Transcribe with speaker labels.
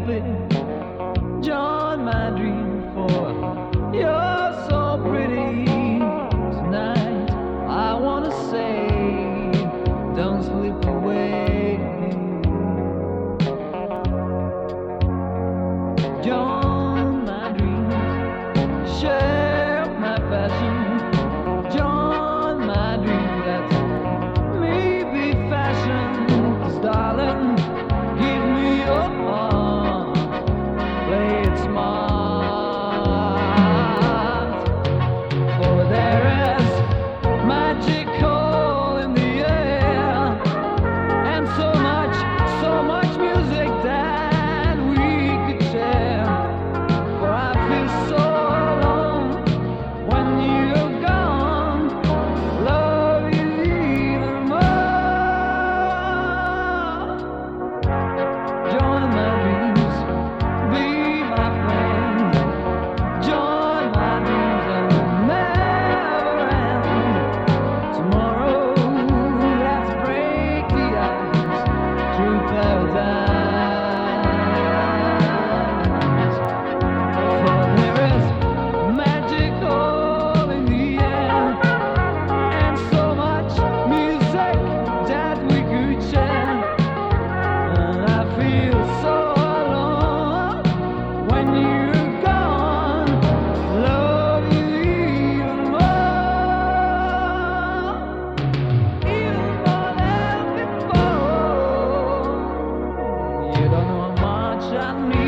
Speaker 1: it. Join my dream, for you're so pretty. Tonight I wanna say, don't slip away. Join my dreams, share my passion. Join my dreams, let me be fashion. 'Cause darling, give me your heart, play it smart. For there is magical in the air, and so much music that we could share. For I feel so alone when you're gone, love you even more. Join my dreams, be my friend. Join my dreams and never end. Tomorrow, let's break the ice through paradise. For there is magic all in the air, and so much music that we could share. And I feel so alone when you're gone, love you even more than before. You don't know how much I need.